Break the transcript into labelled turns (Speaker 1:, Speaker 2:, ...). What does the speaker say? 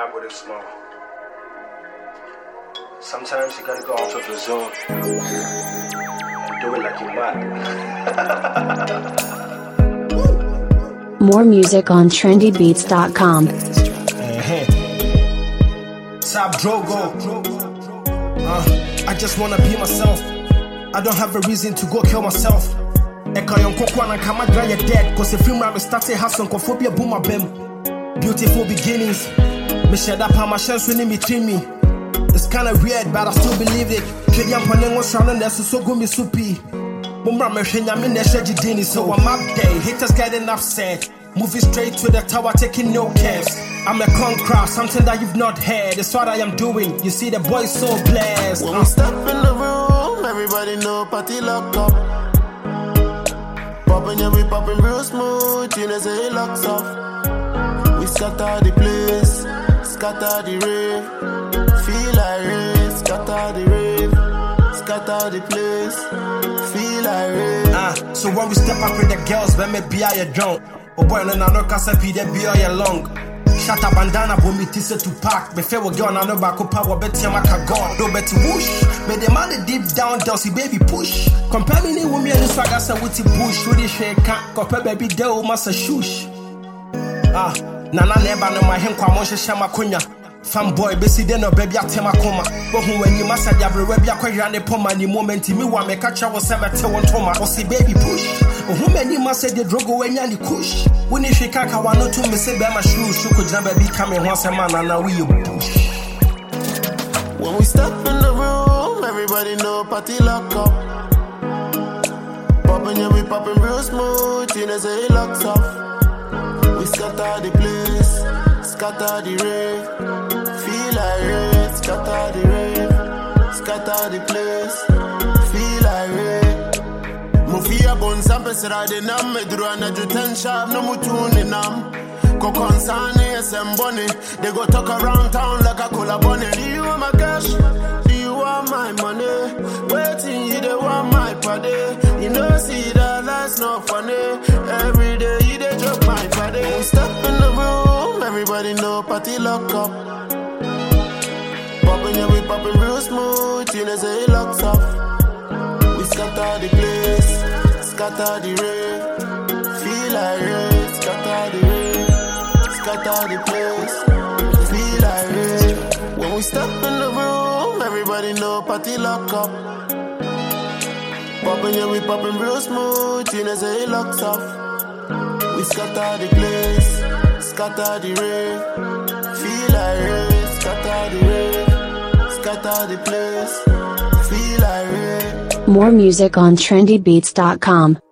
Speaker 1: vibe with it slow. Sometimes you gotta go out of the zone and do it like you're mad.
Speaker 2: More music on trendybeats.com.
Speaker 1: Sab Drogo. I just wanna be myself. I don't have a reason to go kill myself. Ekayon kokwana kama dry your dead. Cause the film I started has some cophobia boom my bem. Beautiful beginnings. Me shed up on my chest when me treat me. It's kinda weird, but I still believe it. Kenya Paneng was surrounding us so go me soupy. Mumra me shenya me nesha jidini. So I'm up there. Haters getting upset. Moving straight to the tower, taking no cares. I'm a conqueror, something that you've not heard. It's what I am doing. You see the boys so blessed.
Speaker 3: When we step in the room, everybody know party lock up. Poppin', yeah, we poppin' real smooth. You know, say it locks off. We scatter the place, scatter the rave. Feel like rave, scatter the rave. Scatter the place, feel like rave.
Speaker 1: So when we step up with the girls, when me be a drunk. Oh boy, no, no, can't be there, be all long. Shut up, bandana, boom, it is to pack. Before we go on, I know back up, power, bet you, Maka gone. Don't bet you whoosh. But the man, deep down, Delsey, baby, push. Compare me, woman, and swag, I said, with push. Really shake, can't compare, baby, deal, massa shush. Nana never know my hand, Kwamosha Shama Kunya. Fanboy, busy then, no baby, I tell my coma. But when you must have a baby, I quite the poma, the moment me want me catch our 7 Toma, or say baby push. Who many must say the drug away and the kush. When you shake out, I want to miss it by my shoes. You could never be coming once a man, and now we push.
Speaker 3: When we step in the room, everybody know party lock up. Poppin', yeah, we poppin' real smooth. You know, say it locks off. We scatter the place, scatter the rave. Feel like rave, scatter the rave. Scatter the place, feel like rave. Mufia bon sampe sirade nam medru anaju ten sharp no mutuni nam. Kokon sane semboni. They go talk around town like a cola bunny. Do you want my cash? Do you want my money? Waiting you they want my party. You know see that that's not funny. Every day you they drop my party. We step in the room, everybody know party lock up. Poppin', yeah, we poppin' real smooth. You know say it locks off. We scatter the place, scatter the rave. Feel like rave, scatter the rave. Scatter the place, feel like rave. When we step in the room, everybody know party lock up. Poppin', yeah, we poppin' real smooth. You know say it locks off. We scatter the place, scatter the rave. Feel like rave, scatter the rave. Scatter the place, feel like rave.
Speaker 2: More music on trendybeats.com.